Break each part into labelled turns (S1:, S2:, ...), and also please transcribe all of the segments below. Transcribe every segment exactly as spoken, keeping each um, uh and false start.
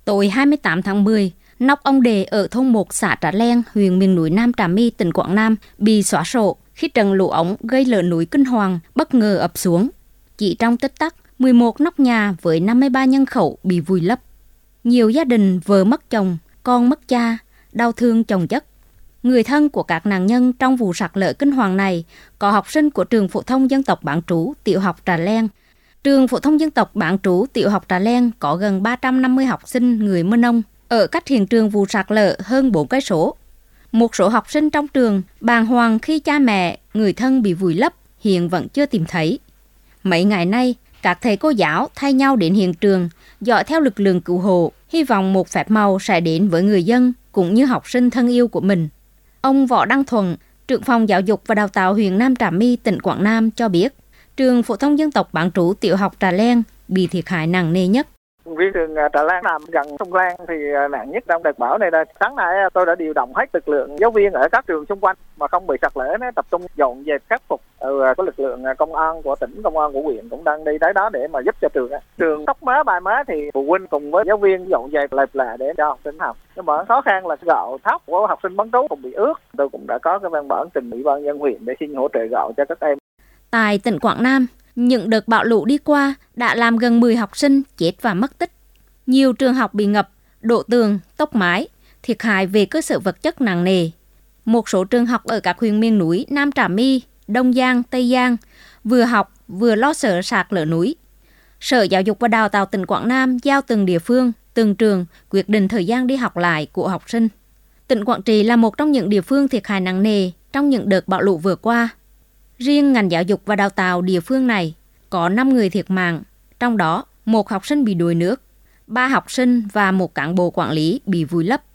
S1: Tối hai mươi tám tháng mười, nóc ông Đề ở thôn một xã Trà Leng, huyện miền núi Nam Trà My, tỉnh Quảng Nam bị xóa sổ khi trận lũ ống gây lở núi kinh hoàng bất ngờ ập xuống. Chỉ trong tích tắc, mười một nóc nhà với năm mươi ba nhân khẩu bị vùi lấp. Nhiều gia đình vợ mất chồng, con mất cha, đau thương chồng chất. Người thân của các nạn nhân trong vụ sạt lở kinh hoàng này có học sinh của trường phổ thông dân tộc bán trú tiểu học Trà Leng. Trường phổ thông dân tộc bán trú tiểu học Trà Leng có gần ba trăm năm mươi học sinh người Mơ Nông ở cách hiện trường vụ sạt lở hơn bốn cây số. Một số học sinh trong trường bàng hoàng khi cha mẹ, người thân bị vùi lấp hiện vẫn chưa tìm thấy. Mấy ngày nay, các thầy cô giáo thay nhau đến hiện trường, dõi theo lực lượng cứu hộ, hy vọng một phép màu sẽ đến với người dân cũng như học sinh thân yêu của mình. Ông Võ Đăng Thuận, trưởng phòng giáo dục và đào tạo huyện Nam Trà My, tỉnh Quảng Nam cho biết, trường phổ thông dân tộc bán trú tiểu học Trà Leng bị thiệt hại nặng nề nhất.
S2: Riêng trường Trà Leng nằm gần sông Lan thì nặng nhất trong đợt bão này là sáng nay tôi đã điều động hết lực lượng giáo viên ở các trường xung quanh mà không bị sạt lở, tập trung dọn dẹp khắc phục. Ừ, có lực lượng công an của tỉnh, công an của huyện cũng đang đi tới đó để mà giúp cho trường. Trường tóc mớ bài mớ thì phụ huynh cùng với giáo viên dọn dẹp lẹp lạ để cho học sinh học. Nhưng mà khó khăn là gạo thóc của học sinh bán trú cũng bị ướt. Tôi cũng đã có cái văn bản trình ủy ban nhân huyện để xin hỗ trợ gạo cho các em.
S1: Tại tỉnh Quảng Nam, những đợt bão lũ đi qua đã làm gần mười học sinh chết và mất tích. Nhiều trường học bị ngập, đổ tường, tốc mái, thiệt hại về cơ sở vật chất nặng nề. Một số trường học ở các huyện miền núi Nam Trà My, Đông Giang, Tây Giang vừa học vừa lo sợ sạt lở núi. Sở Giáo dục và Đào tạo tỉnh Quảng Nam giao từng địa phương, từng trường quyết định thời gian đi học lại của học sinh. Tỉnh Quảng Trị là một trong những địa phương thiệt hại nặng nề trong những đợt bão lũ vừa qua. Riêng ngành giáo dục và đào tạo địa phương này có năm người thiệt mạng, trong đó một học sinh bị đuối nước, ba học sinh và một cán bộ quản lý bị vùi lấp.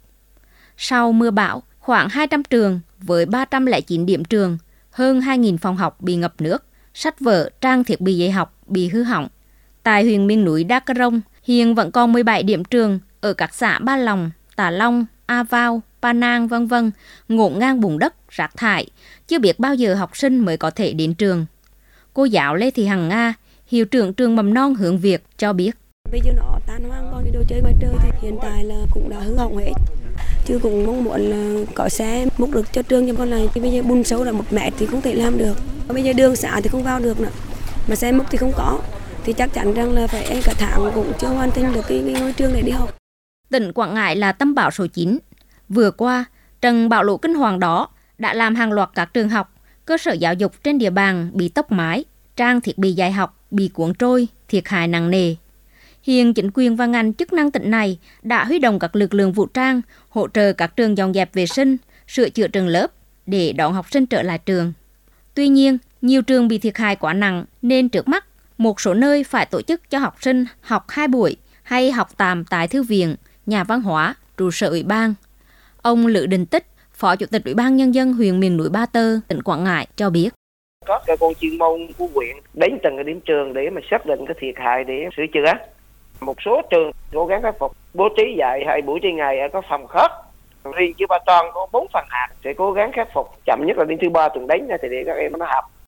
S1: Sau mưa bão, khoảng hai trăm trường với ba trăm lẻ chín điểm trường, hơn hai nghìn phòng học bị ngập nước, sách vở, trang thiết bị dạy học bị hư hỏng. Tại huyện miền núi Đắk Rông, hiện vẫn còn mười bảy điểm trường ở các xã Ba Lòng, Tà Long, A Vao, Pa Nang, vân vân ngổn ngang bùn đất, rác thải, chưa biết bao giờ học sinh mới có thể đến trường. Cô giáo Lê Thị Hằng Nga, hiệu trưởng trường mầm non Hướng Việt cho biết.
S3: Bây giờ nó tan hoang, còn cái đồ chơi ngoài trời thì hiện tại là cũng đã hư hỏng hết. Chứ cũng mong muốn là có xe múc được cho trường, nhưng con này bây giờ bùn sâu là một mét thì không thể làm được. Bây giờ đường xá thì không vào được nữa, mà xe múc thì không có, thì chắc chắn rằng là phải cả tháng cũng chưa hoàn thành được cái, cái ngôi trường để đi học.
S1: Tỉnh Quảng Ngãi là tâm bão số chín. Vừa qua, trận bão lũ kinh hoàng đó đã làm hàng loạt các trường học, cơ sở giáo dục trên địa bàn bị tốc mái, trang thiết bị dạy học bị cuốn trôi, thiệt hại nặng nề. Hiện chính quyền và ngành chức năng tỉnh này đã huy động các lực lượng vũ trang hỗ trợ các trường dọn dẹp vệ sinh, sửa chữa trường lớp để đón học sinh trở lại trường. Tuy nhiên, nhiều trường bị thiệt hại quá nặng nên trước mắt một số nơi phải tổ chức cho học sinh học hai buổi hay học tạm tại thư viện, nhà văn hóa, trụ sở ủy ban. Ông Lữ Đình Tích, Phó Chủ tịch Ủy ban Nhân dân huyện miền núi Ba Tơ, tỉnh Quảng Ngãi cho biết.
S4: Có cơ quan chuyên môn của huyện đến từng cái điểm trường để mà xác định cái thiệt hại để sửa chữa. Một số trường cố gắng khắc phục, bố trí dạy hai buổi trên ngày ở các phòng khác. Riêng chứ Ba Tròn có bốn phần hạt sẽ cố gắng khắc phục, chậm nhất là đến thứ ba tuần đến thì để các em nó học.